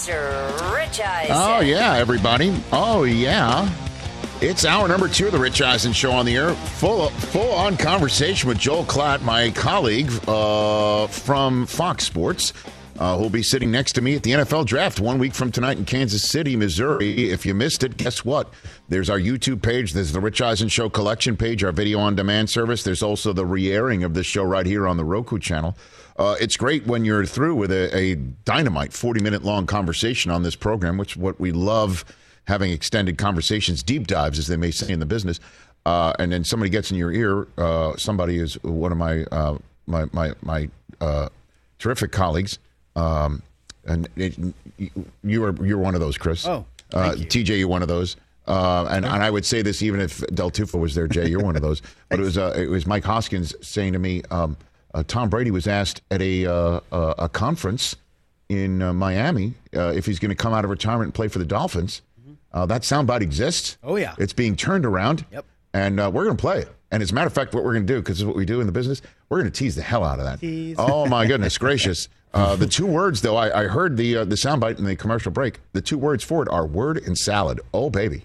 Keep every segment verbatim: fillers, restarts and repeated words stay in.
Mister Rich Eisen. Oh, yeah, everybody. Oh, yeah. It's hour number two of the Rich Eisen Show on the air. Full full on conversation with Joel Klatt, my colleague uh, from Fox Sports, uh, who'll be sitting next to me at the N F L Draft one week from tonight in Kansas City, Missouri. If you missed it, guess what? There's our YouTube page. There's the Rich Eisen Show collection page, our video on demand service. There's also the re-airing of this show right here on the Roku channel. Uh, it's great when you're through with a, a dynamite forty-minute long conversation on this program, which is what we love, having extended conversations, deep dives, as they may say in the business. Uh, and then somebody gets in your ear. Uh, somebody is one of my uh, my my, my uh, terrific colleagues, um, and it, you were you're one of those, Chris. Oh, uh, T J, you're one of those. Uh, and, and I would say this even if Del Tufo was there, Jay, you're one of those. But it was uh, it was Mike Hoskins saying to me, um, uh, Tom Brady was asked at a uh, uh, a conference in uh, Miami uh, if he's going to come out of retirement and play for the Dolphins. Uh, that soundbite exists. Oh, yeah. It's being turned around. Yep. And uh, we're going to play it. And as a matter of fact, what we're going to do, because this is what we do in the business, we're going to tease the hell out of that. Tease. Oh, my goodness gracious. Uh, the two words, though, I, I heard the uh, the soundbite in the commercial break. The two words for it are word and salad. Oh, baby.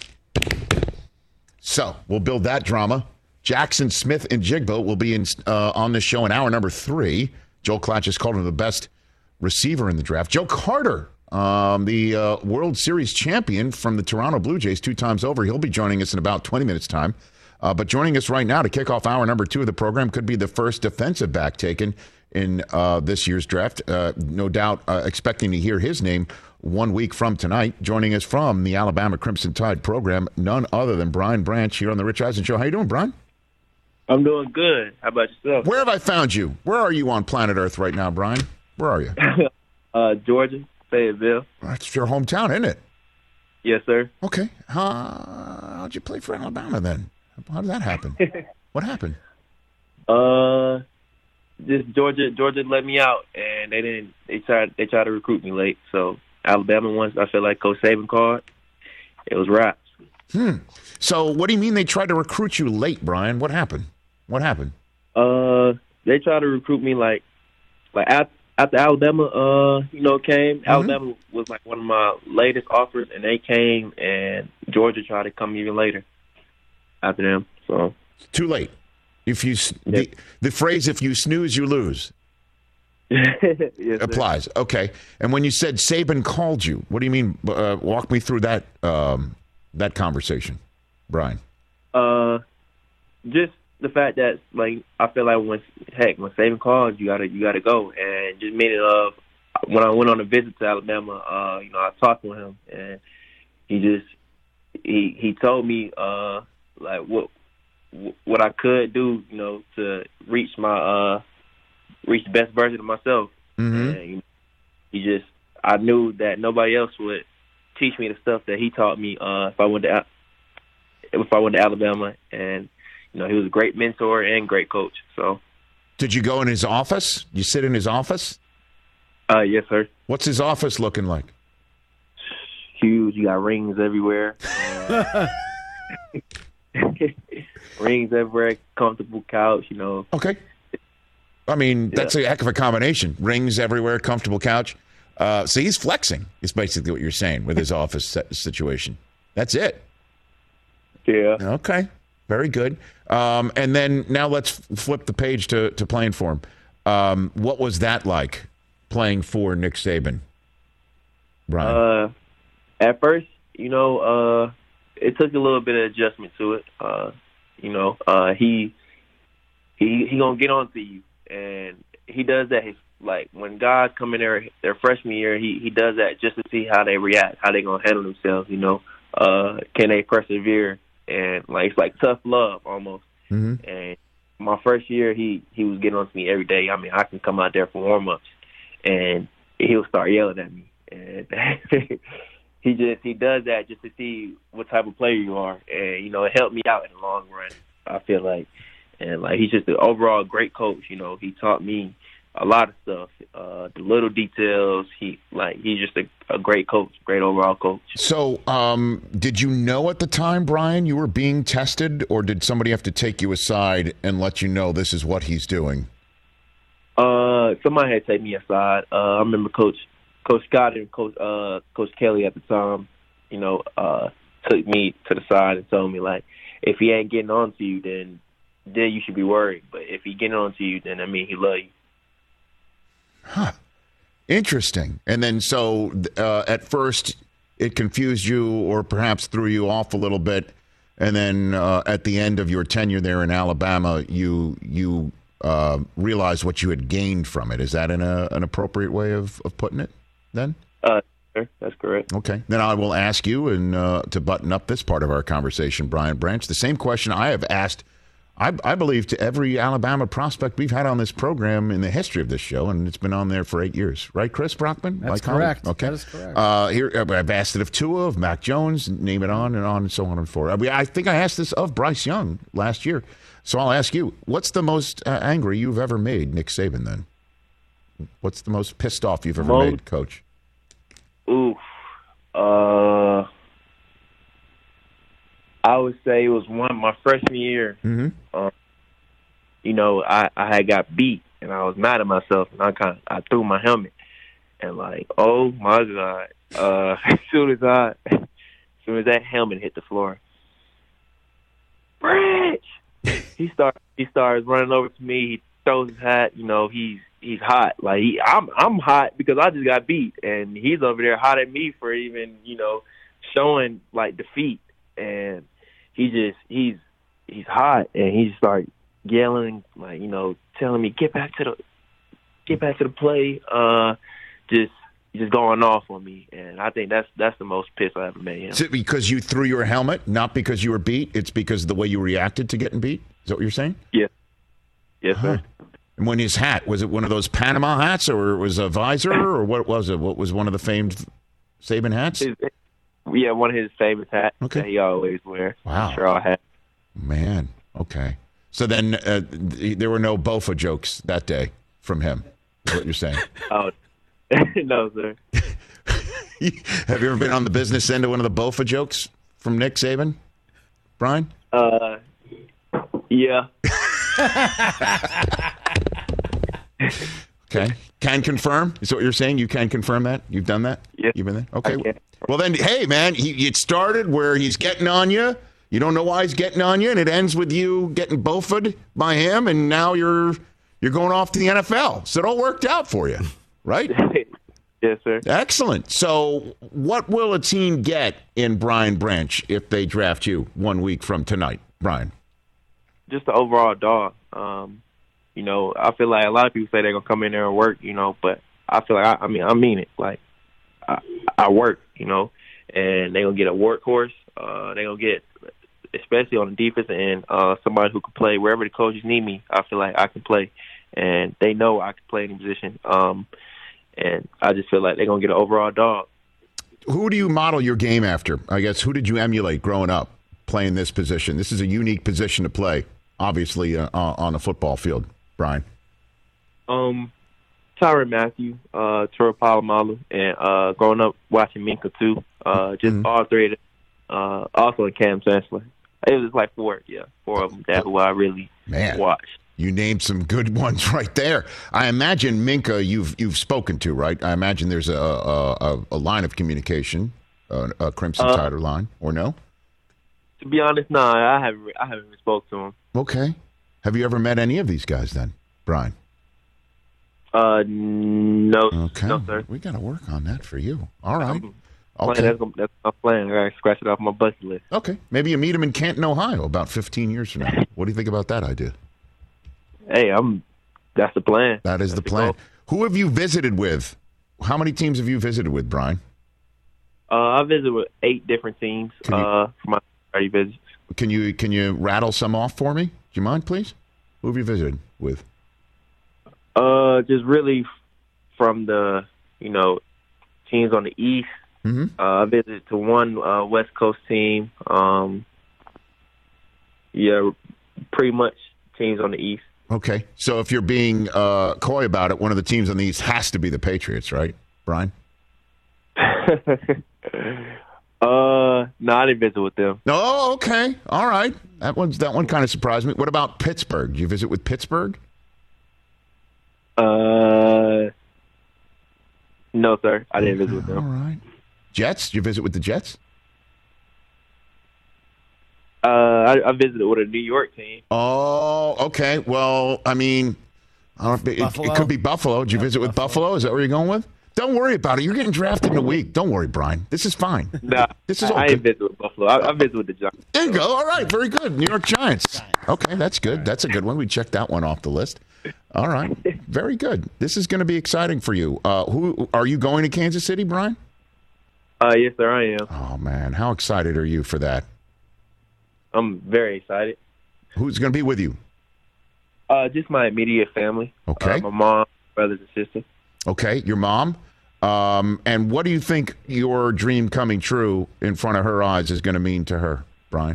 So we'll build that drama. Jackson Smith and Jigbo will be in, uh, on this show in hour number three. Joel Klatt just called him the best receiver in the draft. Joe Carter. Um, the uh, World Series champion from the Toronto Blue Jays two times over. He'll be joining us in about twenty minutes' time. Uh, but joining us right now to kick off hour number two of the program could be the first defensive back taken in uh, this year's draft. Uh, no doubt uh, expecting to hear his name one week from tonight. Joining us from the Alabama Crimson Tide program, none other than Brian Branch here on the Rich Eisen Show. How you doing, Brian? I'm doing good. How about yourself? Where have I found you? Where are you on planet Earth right now, Brian? Where are you? uh, Georgia. Fayetteville. That's your hometown, isn't it? Yes, sir. Okay. Uh, how'd you play for Alabama then? How did that happen? What happened? Uh, just Georgia. Georgia let me out, and they didn't. They tried. They tried to recruit me late. So Alabama, once I feel like Coach Saban called, it was wraps. Hmm. So what do you mean they tried to recruit you late, Brian? What happened? What happened? Uh, they tried to recruit me like, like after. After Alabama, uh, you know, came, mm-hmm. Alabama was like one of my latest offers, and they came, and Georgia tried to come even later after them. So too late. If you yeah. the, the phrase "if you snooze, you lose" yes, applies. Sir. Okay. And when you said Saban called you, what do you mean? Uh, walk me through that um, that conversation, Brian. Uh, just. The fact that, like, I feel like when heck when Saban calls, you gotta you gotta go, and just meaning of when I went on a visit to Alabama, uh, you know, I talked to him, and he just he he told me uh like what what I could do, you know, to reach my uh reach the best version of myself. Mm-hmm. And you know, he just I knew that nobody else would teach me the stuff that he taught me uh if I went to if I went to Alabama. And you know, he was a great mentor and great coach. So, did you go in his office? You sit in his office? Uh, yes, sir. What's his office looking like? Huge. You got rings everywhere. Rings everywhere. Comfortable couch. You know. Okay. I mean, that's yeah. a heck of a combination. Rings everywhere. Comfortable couch. Uh, so he's flexing. Is basically what you're saying with his office situation. That's it. Yeah. Okay. Very good. Um, and then now let's flip the page to, to playing for him. Um, what was that like, playing for Nick Saban, Brian? Uh, at first, you know, uh, it took a little bit of adjustment to it. Uh, you know, uh, he he he gonna get on to you, and he does that. His, like when guys come in there their freshman year, he he does that just to see how they react, how they gonna handle themselves. You know, uh, can they persevere? And like it's like tough love almost. Mm-hmm. And my first year, he he was getting on to me every day. I mean, I can come out there for warm ups, and he'll start yelling at me. And he just he does that just to see what type of player you are, and you know it helped me out in the long run. I feel like, and like he's just an overall great coach. You know, he taught me a lot of stuff, uh, the little details. He like he's just a, a great coach, great overall coach. So, um, did you know at the time, Brian, you were being tested, or did somebody have to take you aside and let you know this is what he's doing? Uh, somebody had to take me aside. Uh, I remember Coach Coach Scott and Coach uh, Coach Kelly at the time, you know, uh, took me to the side and told me, like, if he ain't getting on to you, then then you should be worried. But if he getting on to you, then I mean he love you. Huh. Interesting. And then so uh, at first it confused you or perhaps threw you off a little bit. And then uh, at the end of your tenure there in Alabama, you you uh, realized what you had gained from it. Is that an, uh, an appropriate way of, of putting it then? Uh, that's correct. Okay. Then I will ask you, and uh, to button up this part of our conversation, Brian Branch, the same question I have asked, I, I believe, to every Alabama prospect we've had on this program in the history of this show, and it's been on there for eight years. Right, Chris Brockman? That's correct. Okay. That is correct. Uh, here, I've asked it of Tua, of Mac Jones, name it on and on and so on and forth. I mean, I think I asked this of Bryce Young last year. So I'll ask you, what's the most uh, angry you've ever made Nick Saban then? What's the most pissed off you've ever most, made, Coach? Oof. Uh, I would say it was one my freshman year. Mm-hmm. Um, you know, I, I had got beat, and I was mad at myself, and I kind of I threw my helmet, and like, oh my God! Uh, as soon as I, as soon as that helmet hit the floor, Branch, he start he starts running over to me. He throws his hat. You know, he's he's hot. Like he, I'm I'm hot because I just got beat, and he's over there hot at me for even you know showing like defeat. And he just he's he's hot, and he just started yelling, like, you know, telling me get back to the get back to the play, uh, just just going off on me. And I think that's that's the most pissed I ever made him. Is it because you threw your helmet, not because you were beat? It's because of the way you reacted to getting beat? Is that what you're saying? Yes. Yes, huh. sir. And when his hat, was it one of those Panama hats, or was it a visor, or what was it? What was one of the famed Saban hats? His, yeah, one of his famous hats okay. that he always wears. Wow. Sure, I had. Man, okay. So then uh, th- there were no Bofa jokes that day from him, is what you're saying? Oh, no, sir. Have you ever been on the business end of one of the Bofa jokes from Nick Saban, Brian? Uh, yeah. Okay. Can confirm? Is that what you're saying? You can confirm that? You've done that? Yeah. You've been there? Okay. Well, then, hey, man, he, it started where he's getting on you. You don't know why he's getting on you, and it ends with you getting Bofa'd by him, and now you're you're going off to the N F L. So it all worked out for you, right? Yes, sir. Excellent. So what will a team get in Brian Branch if they draft you one week from tonight, Brian? Just the overall dog. Um, you know, I feel like a lot of people say they're going to come in there and work, you know, but I feel like, I, I mean, I mean it. Like, I, I work, you know, and they're going to get a workhorse. Uh, they're going to get, especially on the defensive end, uh, somebody who can play wherever the coaches need me. I feel like I can play, and they know I can play any position. Um, and I just feel like they're going to get an overall dog. Who do you model your game after? I guess, who did you emulate growing up playing this position? This is a unique position to play, obviously, uh, on a football field, Brian. Um, Tyrann Mathieu, uh, Troy Polamalu, and uh, growing up watching Minka too. Uh, just mm-hmm. all three of them. Uh, also in Cam Chancellor. It was like four, yeah, four of them that who I really Man, watched. You named some good ones right there. I imagine Minka, you've you've spoken to, right? I imagine there's a a, a line of communication, a, a Crimson uh, Tide line, or no? To be honest, no, nah, I haven't. I haven't spoke to him. Okay. Have you ever met any of these guys then, Brian? Uh, no. Okay. No, sir. We got to work on that for you. All right. Um, Okay. That's, that's my plan. I got to scratch it off my bucket list. Okay. Maybe you meet him in Canton, Ohio about fifteen years from now. What do you think about that idea? Hey, I'm. That's the plan. That is that's the plan. The Who have you visited with? How many teams have you visited with, Brian? Uh, I visited with eight different teams you, uh, for my thirty visits. Can you can you rattle some off for me? Do you mind, please? Who have you visited with? Uh, just really from the, you know, teams on the East. Mm-hmm. Uh, I visited to one uh, West Coast team. Um, yeah, pretty much teams on the East. Okay. So if you're being uh, coy about it, one of the teams on the East has to be the Patriots, right, Brian? uh, no, I didn't visit with them. Oh, okay. All right. That one's that one kind of surprised me. What about Pittsburgh? Did you visit with Pittsburgh? Uh, No, sir. I didn't visit with them. All right. Jets? Did you visit with the Jets? Uh, I, I visited with a New York team. Oh, okay. Well, I mean, I don't know, it, it could be Buffalo. Did you Yeah, visit with Buffalo. Buffalo? Is that where you're going with? Don't worry about it. You're getting drafted in a week. Don't worry, Brian. This is fine. Nah, This is all I good. ain't visit with Buffalo. I, I visit with the Giants. There you go. All right. Very good. New York Giants. Okay, that's good. That's a good one. We checked that one off the list. All right. Very good. This is going to be exciting for you. Uh, who are you going to Kansas City, Brian? Uh, yes, sir, I am. Oh, man. How excited are you for that? I'm very excited. Who's going to be with you? Uh, just my immediate family. Okay. Uh, my mom, brothers, and sisters. Okay, your mom. Um, and what do you think your dream coming true in front of her eyes is going to mean to her, Brian?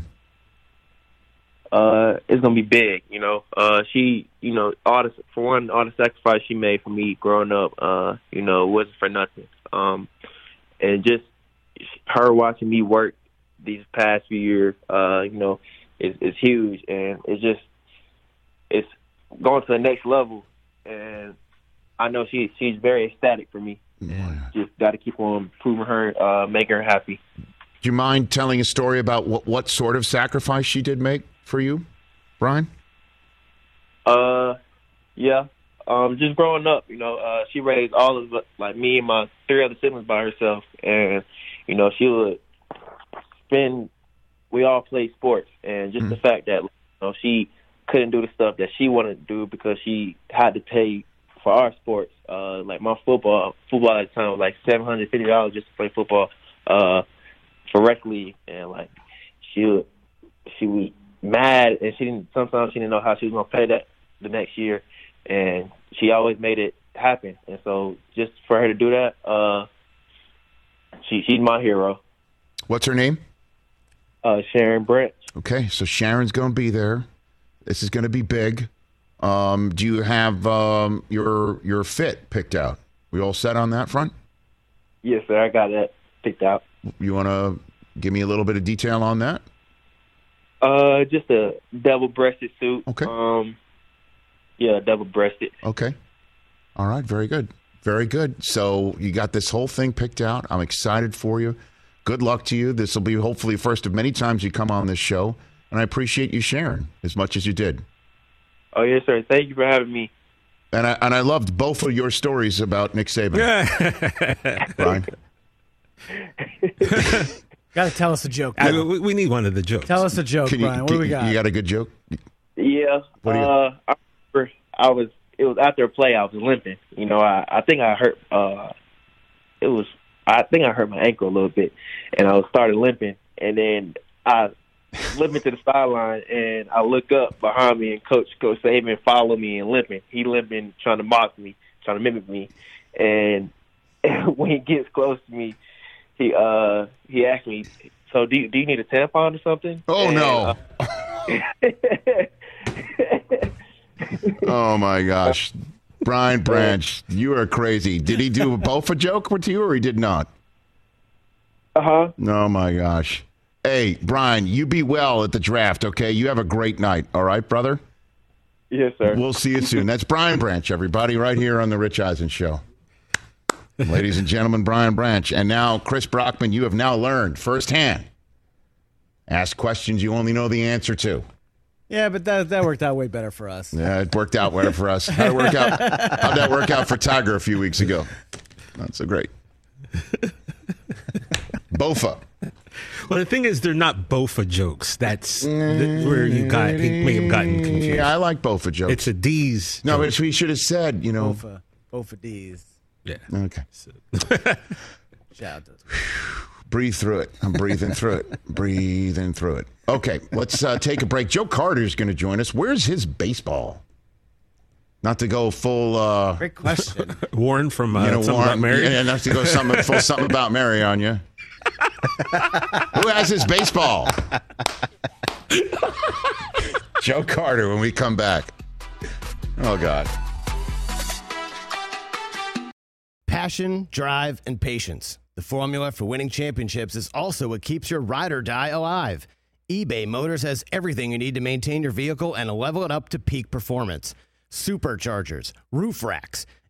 Uh, it's gonna be big, you know. Uh, she, you know, all the for one, all the sacrifice she made for me growing up, uh, you know, wasn't for nothing. Um, and just her watching me work these past few years, uh, you know, is is huge, and it's just it's going to the next level. And I know she she's very ecstatic for me. And just got to keep on proving her, uh, making her happy. Do you mind telling a story about what, what sort of sacrifice she did make for you, Brian? Uh, yeah. Um, just growing up, you know, uh, she raised all of us, like me and my three other siblings by herself, and you know, she would spend. We all played sports, and just mm-hmm. the fact that you know she couldn't do the stuff that she wanted to do because she had to pay for our sports. Uh, like my football, football at the time was like seven hundred fifty dollars just to play football, uh, for rec league, and like she would, she was mad, and she didn't. Sometimes she didn't know how she was gonna pay that the next year, and she always made it happen. And so, just for her to do that, uh, she she's my hero. What's her name? Uh, Sharon Branch. Okay, so Sharon's gonna be there. This is gonna be big. Um, do you have um, your your fit picked out? We all set on that front? Yes, sir. I got that picked out. You want to give me a little bit of detail on that? Uh, just a double-breasted suit. Okay. Um, yeah, double-breasted. Okay. All right. Very good. Very good. So you got this whole thing picked out. I'm excited for you. Good luck to you. This will be hopefully the first of many times you come on this show, and I appreciate you sharing as much as you did. Oh, yes, sir. Thank you for having me. And I and I loved both of your stories about Nick Saban. Brian. Got to tell us a joke. I, we, we need one of the jokes. Tell us a joke, Can you, Brian. What can, do we got? You got a good joke? Yeah. What do you- uh, I remember I was. It was after a play. I was limping. You know, I I think I hurt. Uh, it was. I think I hurt my ankle a little bit, and I was started limping, and then I limping to the sideline, and I look up behind me, and Coach Coach Saban followed me and limping. He limping, trying to mock me, trying to mimic me, and when he gets close to me, he uh he asked me, "So do you, do you need a tampon or something?" Oh and, no! Uh, Oh my gosh, Brian Branch, you are crazy. Did he do both a joke with you, or he did not? uh huh. Oh my gosh. Hey, Brian, you be well at the draft, okay? You have a great night, all right, brother? Yes, sir. We'll see you soon. That's Brian Branch, everybody, right here on The Rich Eisen Show. Ladies and gentlemen, Brian Branch. And now, Chris Brockman, you have now learned firsthand. Ask questions you only know the answer to. Yeah, but that that worked out way better for us. Yeah, it worked out better for us. How'd, it work out? How'd that work out for Tiger a few weeks ago? Not so great. Bofa. Well, the thing is, they're not Bofa jokes. That's the, where you got he may have gotten confused. Yeah, I like Bofa jokes. It's a D's. No, joke. but we should have said, you know. Bofa, Bofa D's. Yeah. Okay. So- Shout out to Breathe through it. I'm breathing through it. Breathing through it. Okay, let's uh, take a break. Joe Carter's going to join us. Where's his baseball? Not to go full. Uh, Great question. Warren from uh, you know, Something Warren, About Mary. Yeah, not to go something full something about Mary on you. Who has his baseball? Joe Carter. When we come back. Oh God. Passion, drive, and patience. The formula for winning championships is also what keeps your ride or die alive. eBay Motors has everything you need to maintain your vehicle and level it up to peak performance. Superchargers, roof racks,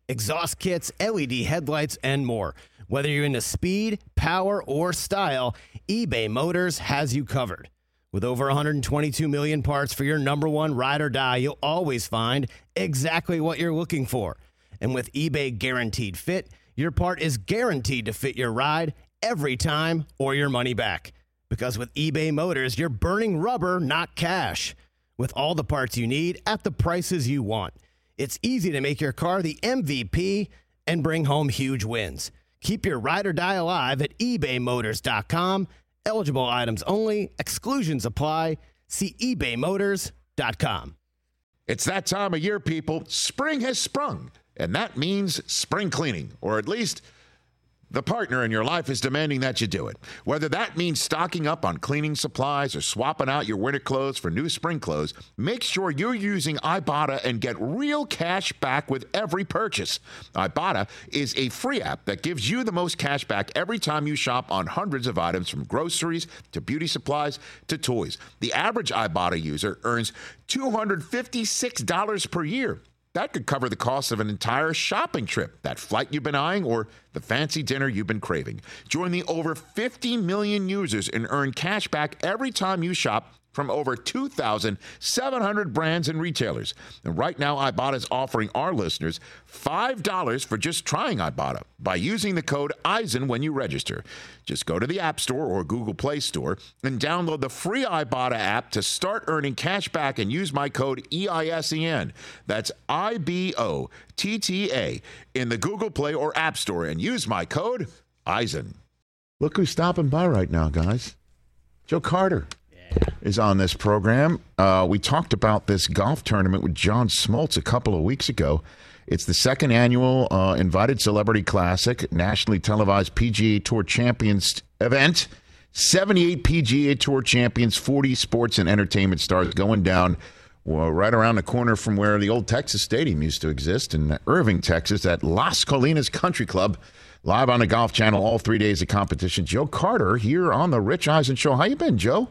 exhaust kits, L E D headlights, and more. Whether you're into speed, power, or style, eBay Motors has you covered. With over one hundred twenty-two million parts for your number one ride or die, you'll always find exactly what you're looking for. And with eBay Guaranteed Fit, your part is guaranteed to fit your ride every time or your money back. Because with eBay Motors, you're burning rubber, not cash. With all the parts you need at the prices you want. It's easy to make your car the M V P and bring home huge wins. Keep your ride or die alive at ebay motors dot com. Eligible items only. Exclusions apply. See ebay motors dot com. It's that time of year, people. Spring has sprung, and that means spring cleaning, or at least the partner in your life is demanding that you do it. Whether that means stocking up on cleaning supplies or swapping out your winter clothes for new spring clothes, make sure you're using Ibotta and get real cash back with every purchase. Ibotta is a free app that gives you the most cash back every time you shop on hundreds of items, from groceries to beauty supplies to toys. The average Ibotta user earns two hundred fifty-six dollars per year. That could cover the cost of an entire shopping trip, that flight you've been eyeing, or the fancy dinner you've been craving. Join the over fifty million users and earn cash back every time you shop from over two thousand seven hundred brands and retailers. And right now, Ibotta is offering our listeners five dollars for just trying Ibotta by using the code Eisen when you register. Just go to the App Store or Google Play Store and download the free Ibotta app to start earning cash back and use my code E I S E N. That's I B O T T A in the Google Play or App Store and use my code Eisen. Look who's stopping by right now, guys. Joe Carter is on this program. Uh, we talked about this golf tournament with John Smoltz a couple of weeks ago. It's the second annual uh, Invited Celebrity Classic, nationally televised P G A Tour Champions event. seventy-eight P G A Tour champions, forty sports and entertainment stars going down well, right around the corner from where the old Texas Stadium used to exist in Irving, Texas, at Las Colinas Country Club. Live on the Golf Channel all three days of competition. Joe Carter here on the Rich Eisen Show. How you been, Joe?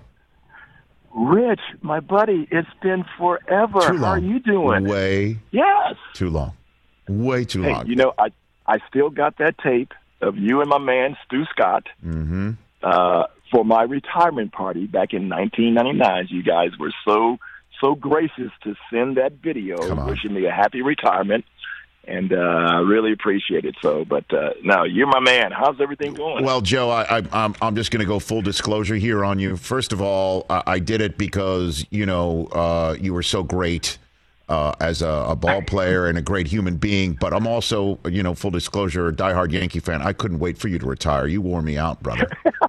Rich, my buddy, it's been forever. Too long. How are you doing? Way Yes. too long. Way too Hey, long. you know, I I still got that tape of you and my man Stu Scott Mm-hmm. uh, for my retirement party back in nineteen ninety-nine. You guys were so so gracious to send that video Come on. wishing me a happy retirement, and uh, I really appreciate it. So, but uh, now you're my man. How's everything going? Well, Joe, I, I, I'm I'm just going to go full disclosure here on you. First of all, I, I did it because you know uh, you were so great uh, as a, a ball player and a great human being. But I'm also, you know, full disclosure, a diehard Yankee fan. I couldn't wait for you to retire. You wore me out, brother.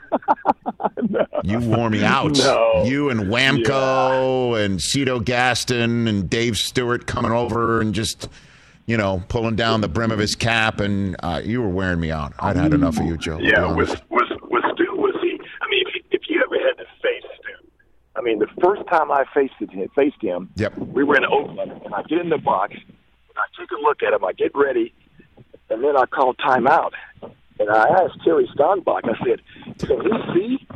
no. You wore me out. No. You and Whamco and Cito Gaston and Dave Stewart coming over and just, you know, pulling down the brim of his cap, and uh, you were wearing me out. I'd had enough of you, Joe. Yeah, I'll be was honest. was was Stu? Was he? I mean, if, if you ever had to face Stu, I mean, the first time I faced him, faced him, Yep. we were in Oakland, and I get in the box, and I take a look at him, I get ready, and then I call timeout, and I asked Terry Steinbach, I said, "Can he see?"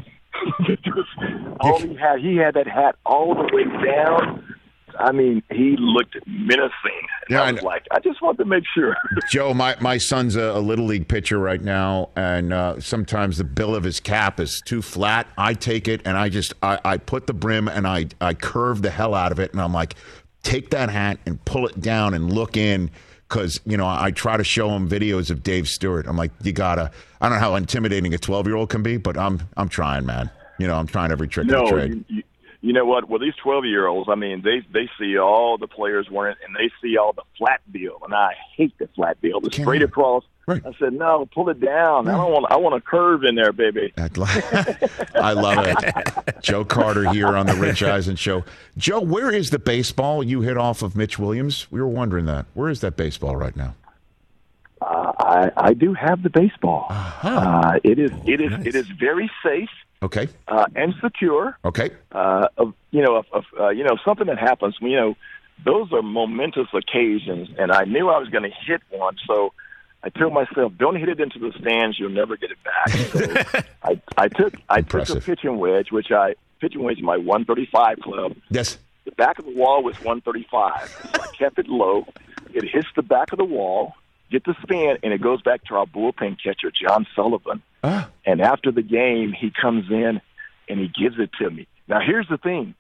all he had, he had that hat all the way down. I mean, he looked menacing. And Yeah, I was I- like, I just wanted to make sure. Joe, my, my son's a, a Little League pitcher right now, and uh, sometimes the bill of his cap is too flat. I take it, and I just I, I put the brim, and I, I curve the hell out of it, and I'm like, take that hat and pull it down and look in, because, you know, I try to show him videos of Dave Stewart. I'm like, you gotta, I don't know how intimidating a twelve-year-old can be, but I'm I'm trying, man. You know, I'm trying every trick of the No, trade. you, you, you know what? Well, these twelve-year-olds, I mean, they they see all the players wearing, and they see all the flat bill, and I hate the flat bill. The Can't straight you? across. Right. I said, no, pull it down. I don't want. I want a curve in there, baby. I'd lo- I love it. Joe Carter here on the Rich Eisen Show. Joe, where is the baseball you hit off of Mitch Williams? We were wondering that. Where is that baseball right now? Uh, I I do have the baseball. Uh-huh. Uh, it is it is nice. it is very safe Okay. uh, and secure. Okay. Uh, of, you know, of, of, uh, you know, something that happens. You know, those are momentous occasions, and I knew I was going to hit one, so I told myself, "Don't hit it into the stands; you'll never get it back." So I, I took I Impressive. took a pitching wedge, which I pitching wedge in my one thirty-five club. Yes. The back of the wall was one thirty-five. So I kept it low. It hits the back of the wall. get the spin, and it goes back to our bullpen catcher, John Sullivan. Ah. And after the game, he comes in and he gives it to me. Now, here's the thing.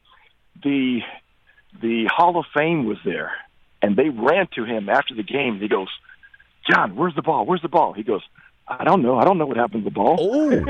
The the Hall of Fame was there, and they ran to him after the game. He goes, John, where's the ball? Where's the ball? He goes, I don't know. I don't know what happened to the ball. Oh.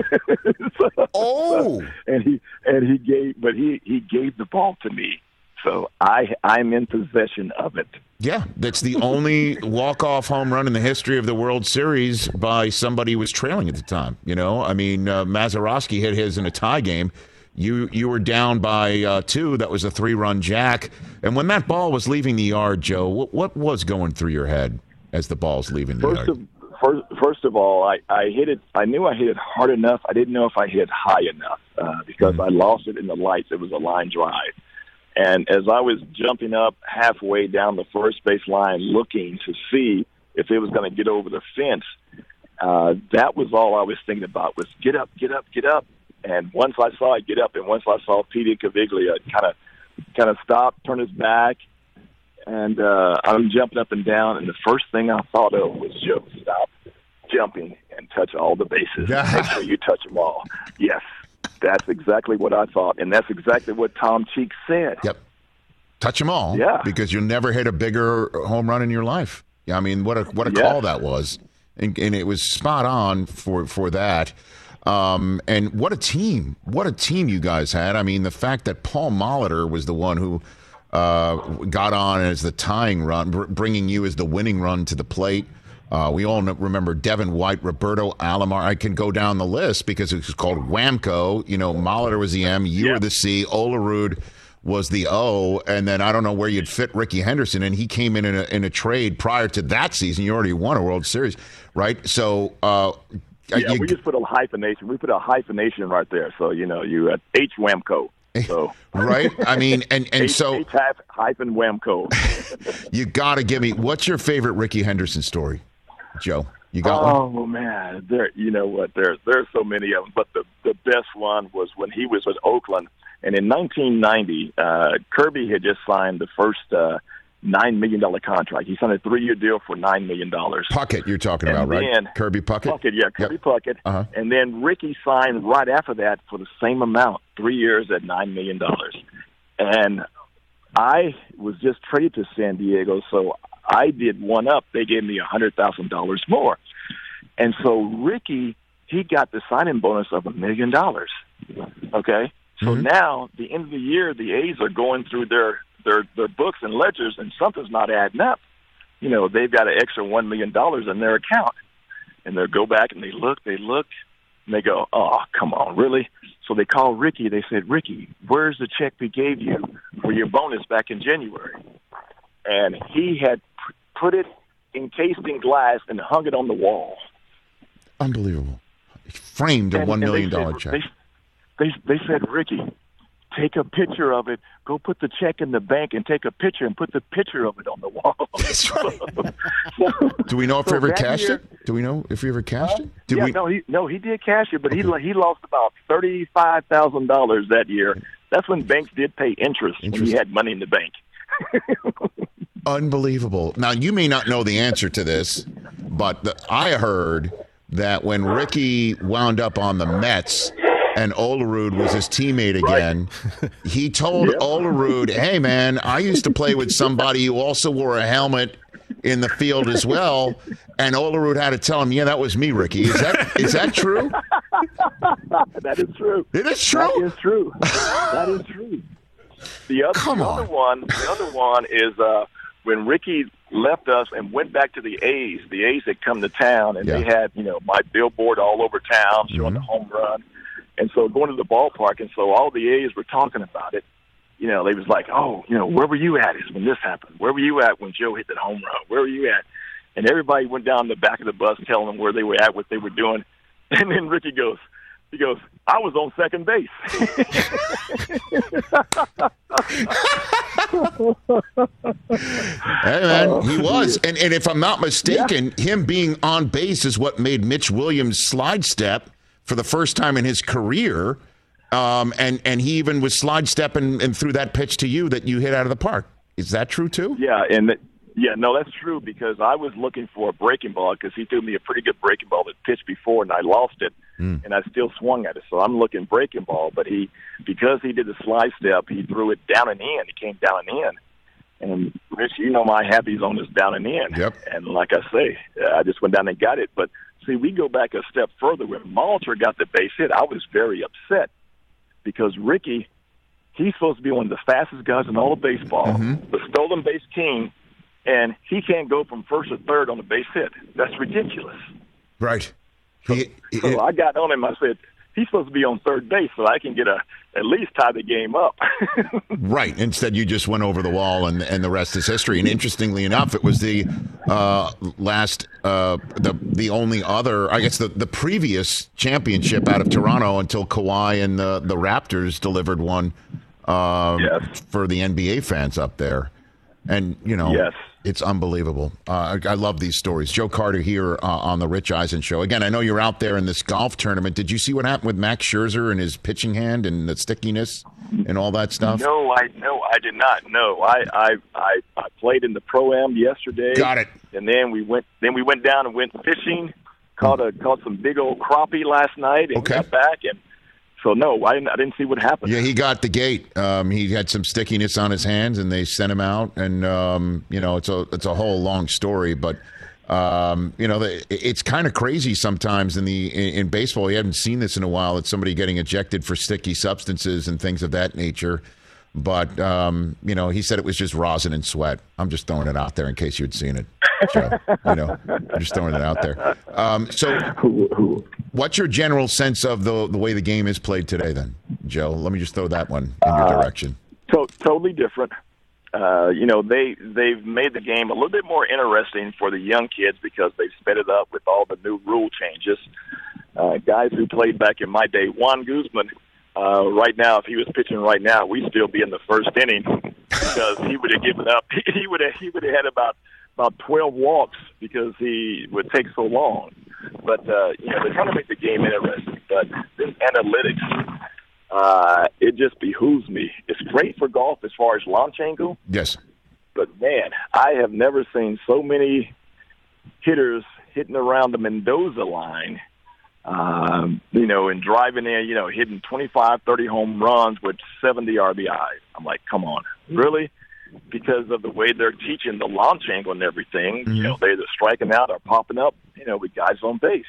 so, Oh. and he and he gave, but he, he gave the ball to me. So I I'm in possession of it. Yeah, that's the only walk-off home run in the history of the World Series by somebody who was trailing at the time. You know, I mean, uh, Mazeroski hit his in a tie game. You you were down by uh, two. That was a three-run jack. And when that ball was leaving the yard, Joe, what, what was going through your head as the ball's leaving the First yard? of first, first of all, I, I hit it. I knew I hit it hard enough. I didn't know if I hit it high enough uh, because Mm-hmm. I lost it in the lights. It was a line drive. And as I was jumping up halfway down the first base line looking to see if it was going to get over the fence, uh, that was all I was thinking about was get up, get up, get up. And once I saw it get up and once I saw Petey Caviglia kind of kind of stop, turn his back, and uh, I'm jumping up and down, and the first thing I thought of was, Joe, stop jumping and touch all the bases. Make sure you touch them all. Yes. That's exactly what I thought, and that's exactly what Tom Cheek said. Yep. Touch them all. Yeah. Because you'll never hit a bigger home run in your life. Yeah, I mean, what a what a Yeah. call that was. And, and it was spot on for, for that. Um, and what a team. What a team you guys had. I mean, the fact that Paul Molitor was the one who uh, got on as the tying run, br- bringing you as the winning run to the plate. Uh, we all know, remember Devin White, Roberto Alomar. I can go down the list because it was called Whamco. You know, Molitor was the M, you Yeah. were the C, Olerud was the O, and then I don't know where you'd fit Ricky Henderson, and he came in in a, in a trade prior to that season. You already won a World Series, right? So, uh, Yeah, you, we just put a hyphenation. We put a hyphenation right there. So, you know, you had H Whamco. So right? I mean, and, and H, so H hyphen Whamco. you got to give me, what's your favorite Ricky Henderson story, Joe? You got one? Oh man, there. You know what? There's there's so many of them, but the the best one was when he was with Oakland, and in nineteen ninety, uh, Kirby had just signed the first uh, nine million dollar contract. He signed a three year deal for nine million dollars. Puckett, you're talking And about, right? then- Kirby Puckett. Puckett, yeah, Kirby Yep. Puckett, Uh-huh. and then Ricky signed right after that for the same amount, three years at nine million dollars, and I was just traded to San Diego, so I did one up. They gave me a hundred thousand dollars more, and so Ricky he got the signing bonus of a million dollars. Okay, so Mhm. now the end of the year, the A's are going through their their their books and ledgers, and something's not adding up. You know, they've got an extra one million dollars in their account, and they'll go back and they look, they look, and they go, "Oh, come on, really?" So they call Ricky. They said, "Ricky, where's the check we gave you for your bonus back in January?" And he had p- put it encased in glass and hung it on the wall. Unbelievable. Framed a And- one and they million dollar said- check. They, they they said, "Ricky, take a picture of it. Go put the check in the bank and take a picture and put the picture of it on the wall." That's right. So- Do we know if so he ever that cashed year- it? Do we know if he ever cashed it? Did yeah, we? no, he no, he did cash it, but he he lost about thirty five thousand dollars that year. That's when banks did pay interest, when Interest. you had money in the bank. Unbelievable. Now, you may not know the answer to this, but the, I heard that when Ricky wound up on the Mets and Olerud was his teammate again, he told Yep. Olerud, "Hey, man, I used to play with somebody who also wore a helmet in the field as well." And Olerud had to tell him, "Yeah, that was me, Ricky." Is that is that true? That is true. It is That true. is true. That is true. The other, Come the on. other one, the other one is uh, when Ricky left us and went back to the A's. The A's had come to town, and they Yeah. had you know my billboard all over town showing the home run, and so going to the ballpark, and so all the A's were talking about it. You know, they was like, "Oh, you know, where were you at when this happened? Where were you at when Joe hit that home run? Where were you at?" And everybody went down the back of the bus telling them where they were at, what they were doing. And then Ricky goes, he goes, "I was on second base." Hey, man, he was. And, and if I'm not mistaken, him being on base is what made Mitch Williams slide step for the first time in his career. Um, and, and he even was slide stepping and threw that pitch to you that you hit out of the park. Is that true, too? Yeah, and th- Yeah, no, that's true because I was looking for a breaking ball because he threw me a pretty good breaking ball that pitched before and I lost it, mm. and I still swung at it. So I'm looking breaking ball, but he because he did the slide step, he threw it down and in. It came down and in. And, Rich, you know my happy zone is down and in. Yep. And like I say, I just went down and got it. But, see, we go back a step further. When Molitor got the base hit, I was very upset because Ricky, he's supposed to be one of the fastest guys in all of baseball, mm-hmm. the stolen base king, and he can't go from first to third on the base hit. That's ridiculous. Right. So, he, he, so I got on him. I said, he's supposed to be on third base so I can get a at least tie the game up. Right. Instead, you just went over the wall, and and the rest is history. And interestingly enough, it was the uh, last, uh, the the only other, I guess, the, the previous championship out of Toronto until Kawhi and the, the Raptors delivered one uh, yes. for the N B A fans up there. And, you know, yes. it's unbelievable. Uh, I, I love these stories. Joe Carter here uh, on the Rich Eisen Show. Again, I know you're out there in this golf tournament. Did you see what happened with Max Scherzer and his pitching hand and the stickiness and all that stuff? No, I no, I did not. No, I I, I, I played in the Pro-Am yesterday. Got it. And then we went then we went down and went fishing. Caught a caught some big old crappie last night and okay. got back and. So, no, I didn't, I didn't see what happened. Yeah, he got the gate. Um, he had some stickiness on his hands, and they sent him out. And, um, you know, it's a it's a whole long story. But, um, you know, the, it's kind of crazy sometimes in the in, in baseball. You haven't seen this in a while. It's somebody getting ejected for sticky substances and things of that nature. But, um, you know, he said it was just rosin and sweat. I'm just throwing it out there in case you'd seen it, Joe. You know, I'm just throwing it out there. Um, so what's your general sense of the the way the game is played today then, Joe? Let me just throw that one in your direction. Uh, to- totally different. Uh, you know, they, they've made the game a little bit more interesting for the young kids because they've sped it up with all the new rule changes. Uh, guys who played back in my day, Juan Guzman, Uh, right now, if he was pitching right now, we'd still be in the first inning because he would have given up. He would have he would have had about about twelve walks because he would take so long. But uh, you know, they're trying to make the game interesting. But this analytics, uh, it just behooves me. It's great for golf as far as launch angle. Yes. But man, I have never seen so many hitters hitting around the Mendoza line. Um, you know, and driving in, you know, hitting twenty-five, thirty home runs with seventy R B Is. I'm like, come on, really? Because of the way they're teaching the launch angle and everything, mm-hmm. you know, they're either striking out or popping up, you know, with guys on base.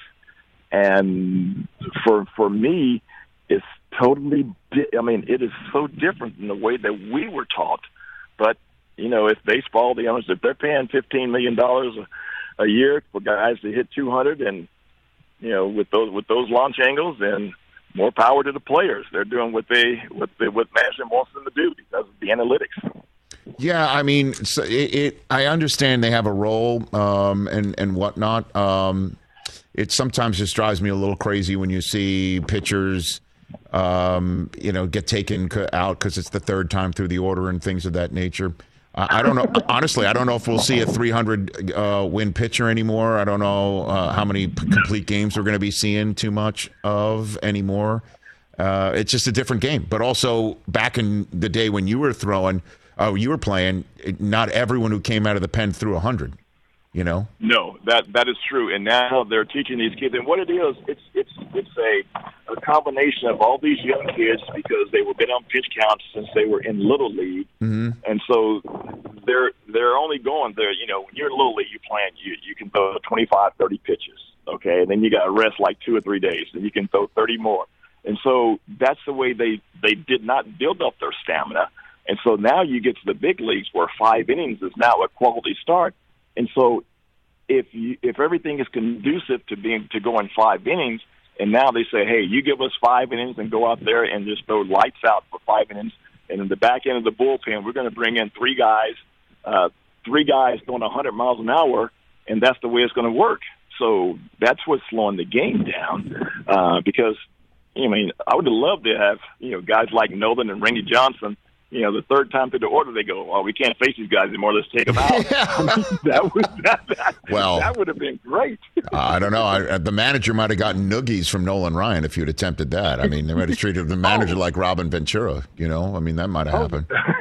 And for for me, it's totally, di- I mean, it is so different than the way that we were taught. But, you know, if baseball, the owners, if they're paying fifteen million dollars a, a year for guys to hit two hundred and, you know, with those with those launch angles, and more power to the players. They're doing what they what they, what management wants them to do because of the analytics. Yeah, I mean, so it, it. I understand they have a role um, and and whatnot. Um, it sometimes just drives me a little crazy when you see pitchers, um, you know, get taken out because it's the third time through the order and things of that nature. I don't know. Honestly, I don't know if we'll see a three hundred uh, win pitcher anymore. I don't know uh, how many p- complete games we're going to be seeing too much of anymore. Uh, it's just a different game. But also, back in the day when you were throwing, uh, you were playing, not everyone who came out of the pen threw one hundred. You know? No, that that is true. And now they're teaching these kids. And what it is, it's it's it's a, a combination of all these young kids because they were been on pitch counts since they were in Little League. Mm-hmm. And so they're they're only going there. You know, when you're in Little League, you playing, you, you can throw twenty-five, thirty pitches. Okay. And then you got to rest like two or three days. And you can throw thirty more. And so that's the way they, they did not build up their stamina. And so now you get to the big leagues where five innings is now a quality start. And so if you, if everything is conducive to being to going five innings, and now they say, hey, you give us five innings and go out there and just throw lights out for five innings, and in the back end of the bullpen, we're going to bring in three guys, uh, three guys going one hundred miles an hour, and that's the way it's going to work. So that's what's slowing the game down uh, because, I mean, I would have loved to have, you know, guys like Nolan and Randy Johnson. You know, the third time through the order, they go, "Oh, we can't face these guys anymore. Let's take them out." that would that, that, well, that would have been great. uh, I don't know. I, the manager might have gotten noogies from Nolan Ryan if you'd attempted that. I mean, they might have treated the manager oh. like Robin Ventura. You know, I mean, that might have happened.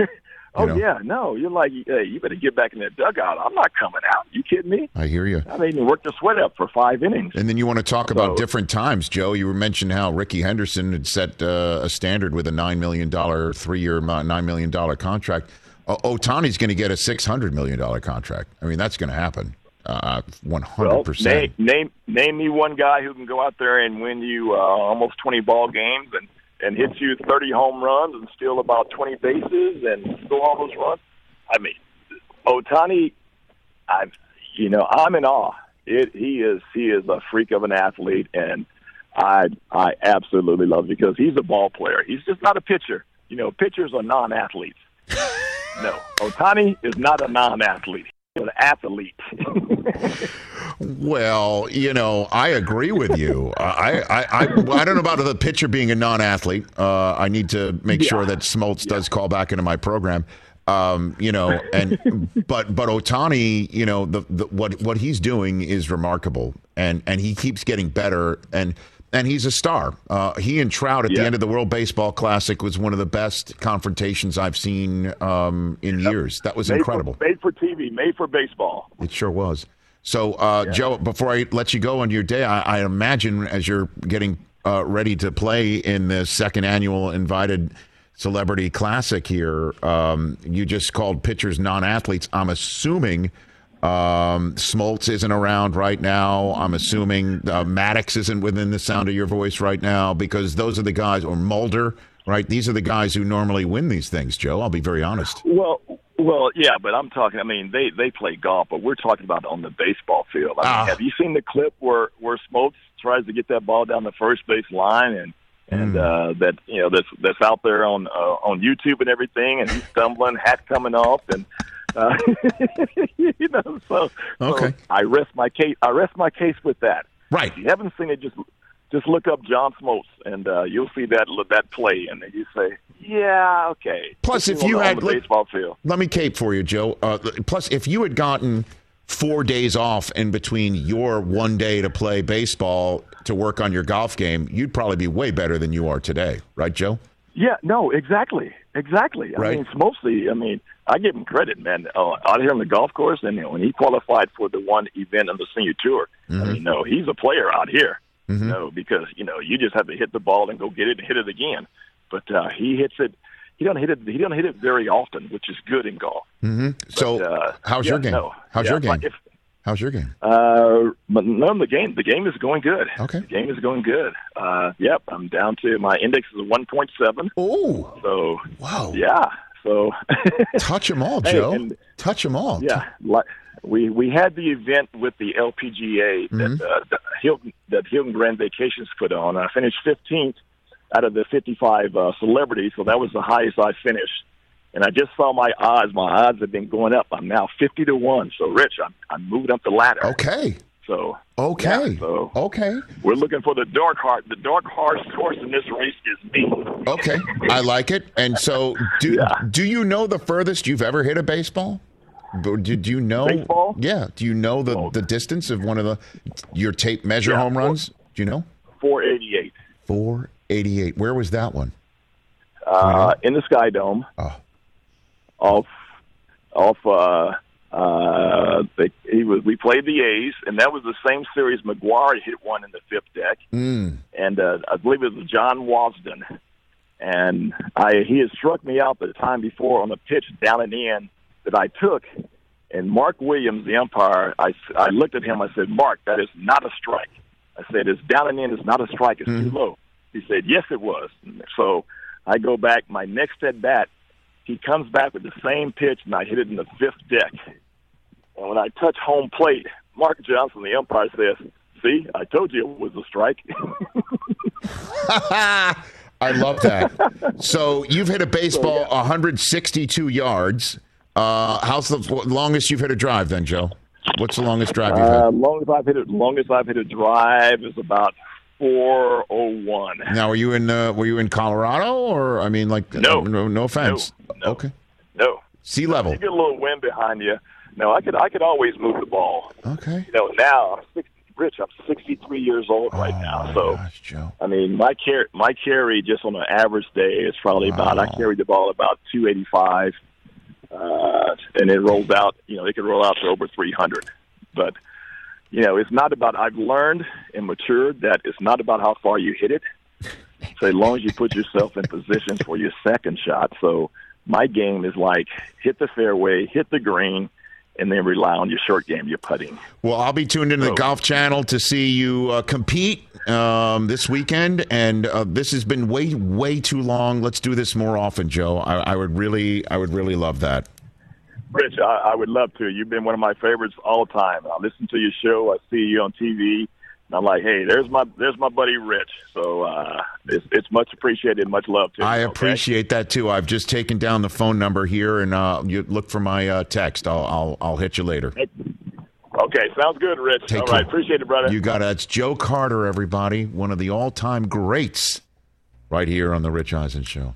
Oh, know? yeah. No, you're like, hey, you better get back in that dugout. I'm not coming out. You kidding me? I hear you. I didn't even work the sweat up for five innings. And then you want to talk about So- different times, Joe. You were mentioning how Ricky Henderson had set uh, a standard with a nine million dollars, three-year, nine million dollars contract. O- Ohtani's going to get a six hundred million dollars contract. I mean, that's going to happen, uh, one hundred Well, percent. name, name name me one guy who can go out there and win you uh, almost twenty ball games and, and hit you thirty home runs and steal about twenty bases and score all those runs. I mean, Ohtani, I, you know, I'm in awe. It, he is he is a freak of an athlete, and I I absolutely love it because he's a ball player. He's just not a pitcher. You know, pitchers are non-athletes. No, Ohtani is not a non-athlete. He's an athlete. Well, you know, I agree with you. I, I, I, I don't know about the pitcher being a non-athlete. Uh, I need to make sure that Smoltz does call back into my program. Um, you know, and but but Ohtani, you know, the, the what what he's doing is remarkable, and and he keeps getting better, and and he's a star. Uh, he and Trout at Yeah. the end of the World Baseball Classic was one of the best confrontations I've seen um, in years. That was made incredible. For, made for T V, made for baseball. It sure was. So, uh, Joe, before I let you go on your day, I, I imagine as you're getting uh, ready to play in the second annual Invited Celebrity Classic here, um, you just called pitchers non-athletes. I'm assuming um, Smoltz isn't around right now. I'm assuming uh, Maddox isn't within the sound of your voice right now, because those are the guys, or Mulder, right? These are the guys who normally win these things, Joe. I'll be very honest. Well, well, yeah, but I'm talking. I mean, they they play golf, but we're talking about on the baseball field. I mean, Ah. have you seen the clip where where Smoltz tries to get that ball down the first base line, and and uh, that you know that's that's out there on uh, on YouTube and everything, and he's stumbling, hat coming off, and uh, you know, so, Okay. so I rest my case. I rest my case with that. Right. If you haven't seen it, just just look up John Smoltz, and uh, you'll see that that play, and you say, yeah, okay. Plus, This if is you on the- had- on the baseball field. Let me cape for you, Joe. Uh, plus, if you had gotten four days off in between your one day to play baseball to work on your golf game, you'd probably be way better than you are today. Right, Joe? Yeah, no, exactly, exactly. I Right. mean, it's mostly. I mean, I give him credit, man. Uh, out here on the golf course, and you know, when he qualified for the one event on the senior tour, Mm-hmm. I mean, no, he's a player out here. Mm-hmm. No, because you know, you just have to hit the ball and go get it and hit it again. But uh, he hits it. He don't hit it. He don't hit it very often, which is good in golf. Mm-hmm. So, But, uh, how's yeah, your game? no. How's Yeah, your game? like if, How's your game? Uh, but no, the game, the game is going good. Okay. The game is going good. Uh, yep, I'm down to my index is a one point seven. Oh, So, wow. yeah. So, Touch them all, Hey, Joe. and- Touch them all. yeah, like we we had the event with the L P G A that Mm-hmm. uh, that Hilton that Hilton Grand Vacations put on. I finished fifteenth out of the fifty-five uh, celebrities, so that was the highest I finished. And I just saw my odds. My odds have been going up. I'm now fifty to one. So, Rich, I'm I'm moving up the ladder. Okay. So, Okay. yeah, so Okay. we're looking for the dark horse. The dark horse horse in this race is me. Okay. I like it. And so, do Yeah. do you know the furthest you've ever hit a baseball? Do, do you know? Baseball? Yeah. Do you know the, Oh. the distance of one of the your tape measure Yeah. home runs? Do you know? four eighty-eight. four eighty-eight. Where was that one? Uh, in the Sky Dome. Oh. Off, off. Uh, uh, they, he was. We played the A's, and that was the same series. McGuire hit one in the fifth deck, Mm. and uh, I believe it was John Wasden. And I, he had struck me out the time before on a pitch down and in that I took. And Mark Williams, the umpire, I, I looked at him. I said, "Mark, that is not a strike." I said, "It's down and in. It's not a strike. It's too low." He said, "Yes, it was." So I go back. My next at bat, he comes back with the same pitch, and I hit it in the fifth deck. And when I touch home plate, Mark Johnson, the umpire, says, "See, I told you it was a strike." I love that. So you've hit a baseball one hundred sixty-two yards. Uh, how's the longest you've hit a drive then, Joe? What's the longest drive you've Uh, had? longest I've hit it, longest I've hit a drive is about four oh one. Now, were you in uh, were you in Colorado, or I mean, like No. uh, no, no offense. No, no. Okay, No, sea level. you get a little wind behind you. No, I could I could always move the ball. Okay. You know, now I'm sixty, Rich. I'm sixty-three years old right Oh, now. my So gosh, Joe. I mean, my car my carry just on an average day is probably about I Wow. carry the ball about two eighty-five. uh, and it rolls out. You know, it could roll out to over three hundred. But you know, it's not about. I've learned and matured that it's not about how far you hit it. So as long as you put yourself in position for your second shot. So my game is like hit the fairway, hit the green, and then rely on your short game, your putting. Well, I'll be tuned into the So- Golf Channel to see you uh, compete um, this weekend, and uh, this has been way, way too long. Let's do this more often, Joe. I, I would really, I would really love that. Rich, I, I would love to. You've been one of my favorites all the time. I listen to your show. I see you on T V. And I'm like, hey, there's my there's my buddy Rich. So uh, it's it's much appreciated, much love to you. I okay? appreciate that too. I've just taken down the phone number here, and uh, you look for my uh, text. I'll, I'll I'll hit you later. Okay, sounds good, Rich. Take all care. right, appreciate it, brother. You got it. It's Joe Carter, everybody, one of the all-time greats, right here on the Rich Eisen Show.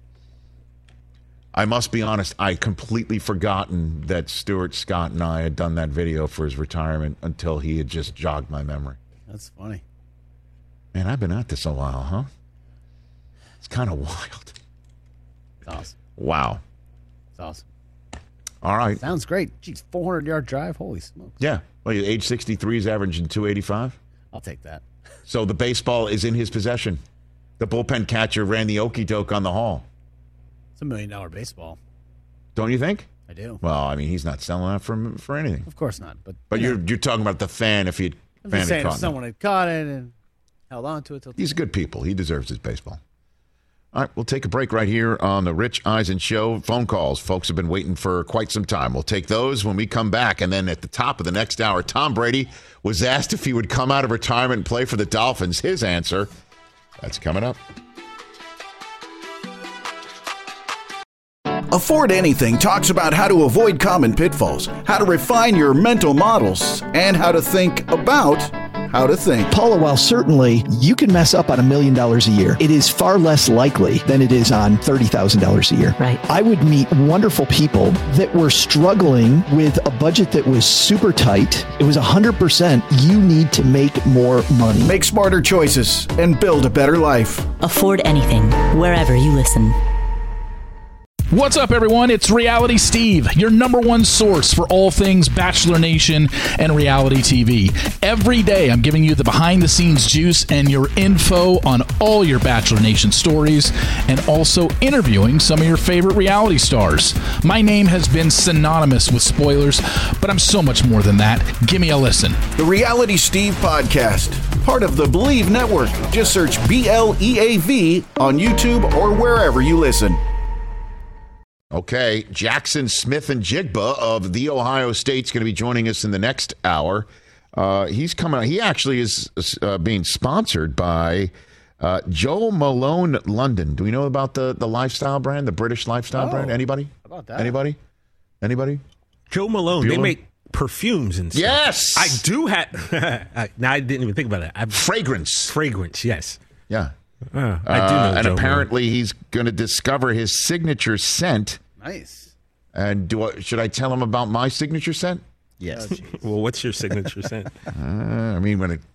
I must be honest, I completely forgotten that Stuart Scott and I had done that video for his retirement until he had just jogged my memory. That's funny. Man, I've been at this a while, huh? It's kind of wild. It's awesome. Wow. It's awesome. All right. Sounds great. Geez, four hundred yard drive. Holy smokes. Yeah. Well, age sixty-three is averaging two eighty-five. I'll take that. So the baseball is in his possession. The bullpen catcher ran the okey doke on the hall. It's a million dollar baseball. Don't you think? I do. Well, I mean, he's not selling that for for anything. Of course not. But But you you're know, you're talking about the fan if he I'm fan just had saying if caught it. someone had caught it and held on to it till He's good people. He deserves his baseball. All right, we'll take a break right here on the Rich Eisen Show. Phone calls. Folks have been waiting for quite some time. We'll take those when we come back. And then at the top of the next hour, Tom Brady was asked if he would come out of retirement and play for the Dolphins. His answer, that's coming up. Afford Anything talks about how to avoid common pitfalls, how to refine your mental models, and how to think about how to think. Paula, while certainly you can mess up on a million dollars a year, it is far less likely than it is on thirty thousand dollars a year. Right. I would meet wonderful people that were struggling with a budget that was super tight. It was one hundred percent you need to make more money. Make smarter choices and build a better life. Afford Anything, wherever you listen. What's up, everyone? It's Reality Steve, your number one source for all things Bachelor Nation and reality T V. Every day, I'm giving you the behind-the-scenes juice and your info on all your Bachelor Nation stories, and also interviewing some of your favorite reality stars. My name has been synonymous with spoilers, but I'm so much more than that. Give me a listen. The Reality Steve Podcast, part of the Believe Network. Just search B L E A V on YouTube or wherever you listen. Okay, Jackson Smith and Jigba of The Ohio State's going to be joining us in the next hour. Uh, he's coming. He actually is uh, being sponsored by uh, Joe Malone London. Do we know about the, the lifestyle brand, the British lifestyle Oh, brand? Anybody? how about that? Anybody? Anybody? Joe Malone, Bueller? they make perfumes and stuff. Yes! I do have. Now I didn't even think about that. I have Fragrance. fragrance, yes. Yeah. Uh, I do know Uh, and Joe apparently he's going to discover his signature scent. Nice. And do I, should I tell him about my signature scent? Yes. Malone. Well, what's your signature scent? Uh, I mean, when it,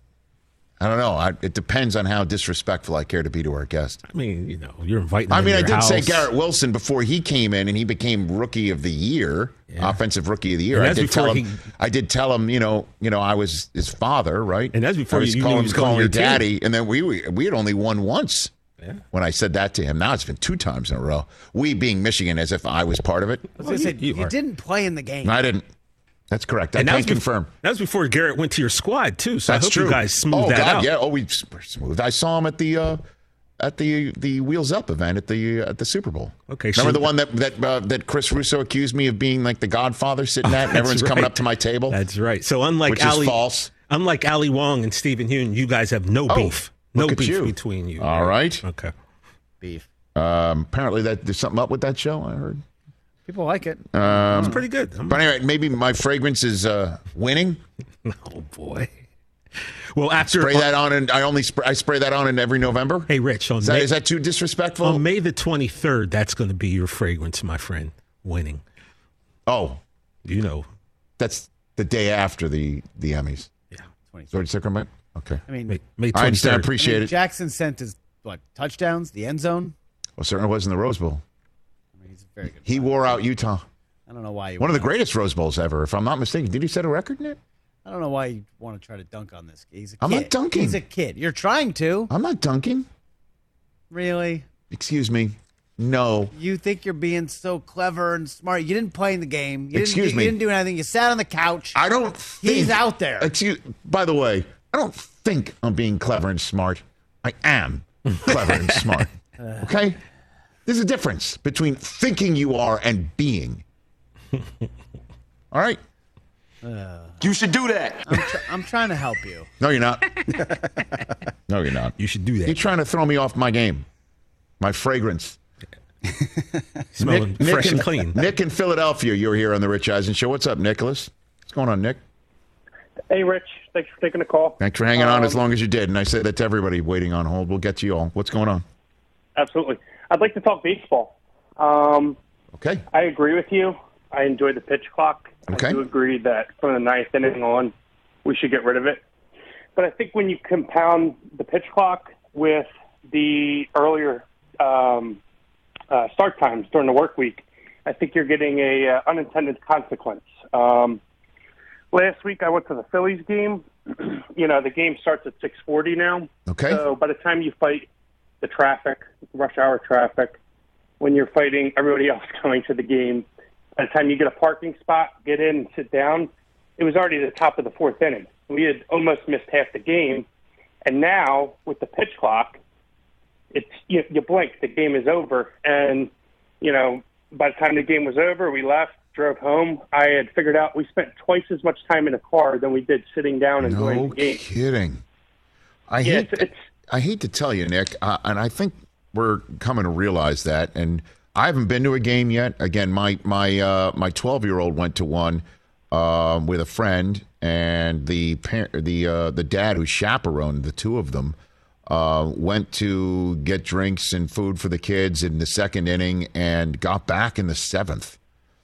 I don't know. I, it depends on how disrespectful I care to be to our guest. I mean, you know, you're inviting. I them mean, to I your did house. say Garrett Wilson before he came in and he became Rookie of the Year, Yeah. Offensive Rookie of the Year. And I that's did tell before him. he- I did tell him, you know, you know, I was his father, right? And that's before I was you knew calling, he was going calling to me your team. daddy, and then we we we had only won once. Yeah. When I said that to him, now it's been two times in a row. We being Michigan, as if I was part of it. I was going to say, you you, are. didn't play in the game. I didn't. That's correct. I And that can was bef- confirm. That was before Garrett went to your squad too. So That's I hope true. you guys smooth oh that God, out. yeah. Oh, we we're smooth. I saw him at the uh, at the the Wheels Up event at the uh, at the Super Bowl. Okay, remember so- the one that that uh, that Chris Russo accused me of being like the Godfather, sitting at, and That's everyone's coming right. up to my table. That's right. So unlike Which is Ali, false. Unlike Ali Wong and Stephen Hune, you guys have no Oh, beef. No look at beef you. between you. All right. Okay. Beef. Um, apparently, that there's something up with that show. I heard. People like it. It's pretty good. I'm- But anyway, maybe my fragrance is uh, winning. oh boy. Well, after Spray that on, and I only spray, I spray that on in every November. Hey, Rich, on Is that, May, is that too disrespectful? on May the twenty-third, that's going to be your fragrance, my friend. Winning. oh, You know. that's the day after the the Emmys. Yeah. George Zickerman. Okay. I mean, May, May I understand. twenty-third. Appreciate I mean, it. Jackson sent his what touchdowns, the end zone. Well, certainly was in the Rose Bowl. I mean, he's very good. He wore out Utah. I don't know why you One of the wanna- greatest Rose Bowls ever, if I'm not mistaken. Did he set a record in it? I don't know why you want to try to dunk on this. He's a kid. I'm not dunking. He's a kid. You're trying to. I'm not dunking. Really? Excuse me. No. You think you're being so clever and smart. You didn't play in the game. You Excuse didn't, me. You didn't do anything. You sat on the couch. I don't think, He's out there. Excuse. By the way, I don't think I'm being clever and smart. I am clever and smart. Okay? There's a difference between thinking you are and being. All right? Uh, you should do that. I'm, tr- I'm trying to help you. No, you're not. No, you're not. You should do that. You're trying to throw me off my game, my fragrance. Smelling Nick, fresh Nick and in, clean. Nick in Philadelphia, you're here on the Rich Eisen Show. What's up, Nicholas? What's going on, Nick? Hey, Rich. Thanks for taking the call. Thanks for hanging on Um, as long as you did. And I say that to everybody waiting on hold. We'll get to you all. What's going on? Absolutely. I'd like to talk baseball. Um, Okay. I agree with you. I enjoy the pitch clock. Okay. I do agree that from the ninth inning on, we should get rid of it. But I think when you compound the pitch clock with the earlier um, uh, start times during the work week, I think you're getting a uh, unintended consequence. Um, last week I went to the Phillies game. You know, the game starts at six forty now. Okay. So by the time you fight the traffic, rush hour traffic, when you're fighting everybody else going to the game, by the time you get a parking spot, get in and sit down, it was already the top of the fourth inning. We had almost missed half the game. And now, with the pitch clock, it's you, you blink, the game is over. And, you know, by the time the game was over, we left, drove home. I had figured out we spent twice as much time in a car than we did sitting down and enjoying No the game. kidding. I Yeah, hate. it's, it's I hate to tell you, Nick, uh, and I think we're coming to realize that. And I haven't been to a game yet. Again, my my uh, my twelve year old went to one um, with a friend, and the par- the uh, the dad who chaperoned the two of them uh, went to get drinks and food for the kids in the second inning, and got back in the seventh.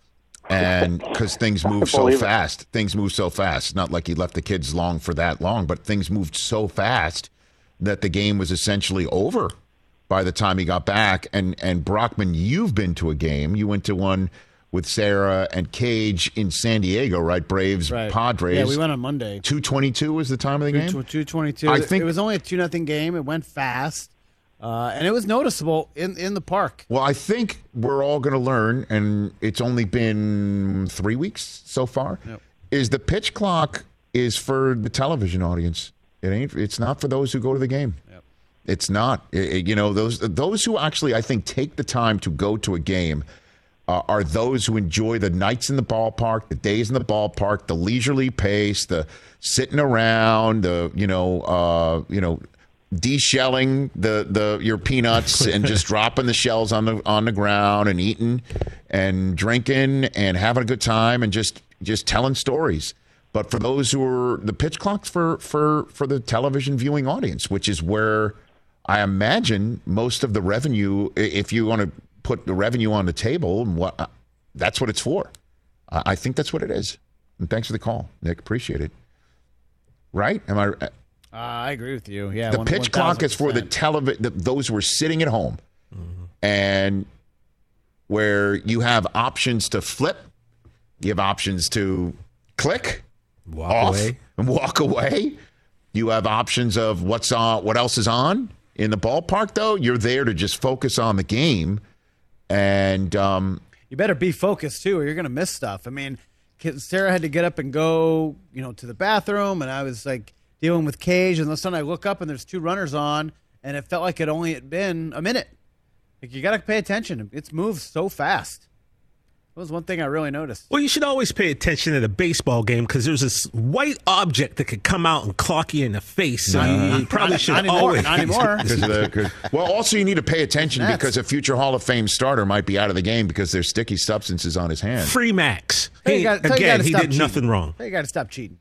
And because things move so Believe it. fast, things move so fast. Not like he left the kids long for that long, but things moved so fast that the game was essentially over by the time he got back. And and Brockman, you've been to a game. You went to one with Sarah and Cage in San Diego, right? Braves, Right. Padres. Yeah, we went on Monday. two twenty-two was the time of the game? two twenty-two. I It- think- it was only a two nothing game. It went fast, uh, and it was noticeable in, in the park. Well, I think we're all going to learn, and it's only been three weeks so far, Yep. is the pitch clock is for the television audience. It ain't. It's not for those who go to the game. Yep. It's not. It- it- you know, those those who actually, I think, take the time to go to a game uh, are those who enjoy the nights in the ballpark, the days in the ballpark, the leisurely pace, the sitting around, the you know, uh, you know, de-shelling the the your peanuts and just dropping the shells on the on the ground and eating and drinking and having a good time and just just telling stories. But for those who are the pitch clocks for for for the television viewing audience, which is where I imagine most of the revenue, i- if you want to put the revenue on the table, and what that's what it's for. I, I think that's what it is. And thanks for the call, Nick. Appreciate it. Right? Am I? Uh, I agree with you. Yeah, the one- pitch clock is for the one thousand percent. television, those who are sitting at home, and where you have options to flip, you have options to click, Walk off, away. and walk away. You have options of what's on, what else is on in the ballpark. Though you're there to just focus on the game, and um, You better be focused too, or you're gonna miss stuff. I mean, 'cause Sarah had to get up and go, you know, to the bathroom, and I was like dealing with Cage, and all of a sudden I look up and there's two runners on, and it felt like it only had been a minute. Like, you gotta pay attention. It's moved so fast. That was one thing I really noticed. Well, you should always pay attention at a baseball game because there's this white object that could come out and clock you in the face. So you, you probably not- should not anymore, always. not anymore. because of the, 'cause- well, also you need to pay attention Nets. because a future Hall of Fame starter might be out of the game because there's sticky substances on his hands. Free Max. Tell you He, gotta- tell you again, gotta he stop did cheating. nothing wrong. You gotta stop cheating.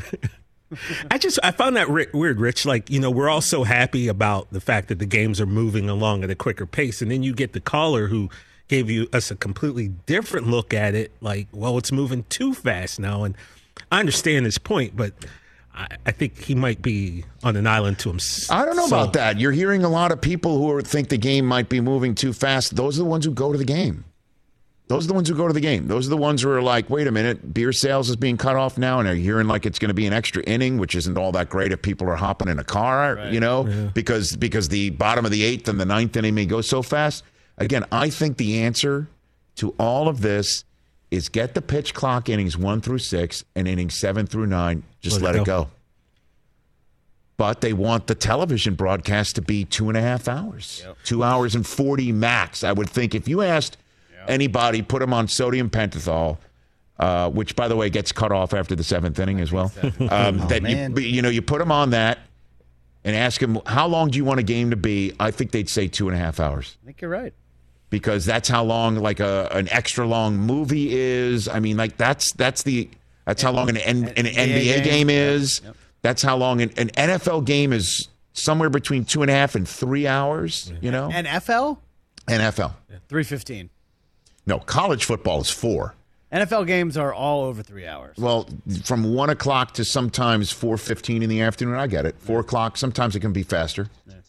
I just I found that ri- weird, Rich. Like, you know, we're all so happy about the fact that the games are moving along at a quicker pace, and then you get the caller who gave you us a completely different look at it. Like, well, it's moving too fast now, and I understand his point, but I, I think he might be on an island to himself. I don't know about that. You're hearing a lot of people who are, think the game might be moving too fast. Those are the ones who go to the game. Those are the ones who go to the game. Those are the ones who are like, wait a minute, beer sales is being cut off now, and are hearing like it's going to be an extra inning, which isn't all that great if people are hopping in a car, right. you know, yeah. because because the bottom of the eighth and the ninth inning may go so fast. Again, I think the answer to all of this is get the pitch clock innings one through six and innings seven through nine. Just let, let it go. go. But they want the television broadcast to be two and a half hours, yep. two hours and forty max. I would think if you asked yep. anybody, put them on sodium pentothal, uh, which, by the way, gets cut off after the seventh inning as well. Um, oh, that you, you know, you put them on that and ask them, how long do you want a game to be? I think they'd say two and a half hours. I think you're right. Because that's how long, like a an extra long movie is. I mean, like that's that's the that's how long an N, an N B A game, game is. Yep. Yep. That's how long an, an N F L game is. Somewhere between two and a half and three hours. You know, N F L. N F L. Three fifteen. No, college football is four. N F L games are all over three hours. Well, from one o'clock to sometimes four fifteen in the afternoon. I get it. Four o'clock. Sometimes it can be faster. Yeah.